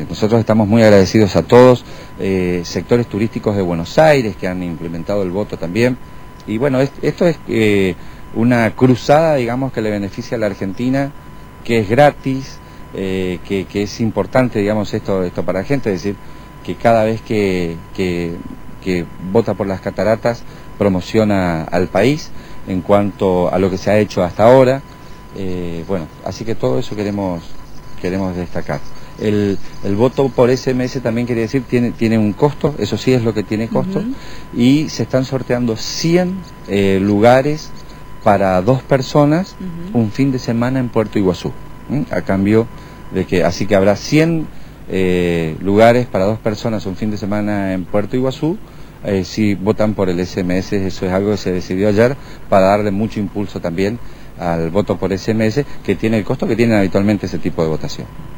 nosotros estamos muy agradecidos a todos, sectores turísticos de Buenos Aires que han implementado el voto también. Y bueno, esto es una cruzada, digamos, que le beneficia a la Argentina, que es gratis, que es importante, digamos, esto para la gente, es decir, que cada vez que vota por las cataratas promociona al país en cuanto a lo que se ha hecho hasta ahora. Bueno, así que todo eso queremos destacar. El voto por SMS también quiere decir, tiene un costo, eso sí es lo que tiene costo, y se están sorteando 100 lugares para 2 personas un fin de semana en Puerto Iguazú, a cambio de que, así que habrá 100 lugares para 2 personas un fin de semana en Puerto Iguazú, si votan por el SMS. Eso es algo que se decidió ayer para darle mucho impulso también al voto por SMS, que tiene el costo que tienen habitualmente ese tipo de votación.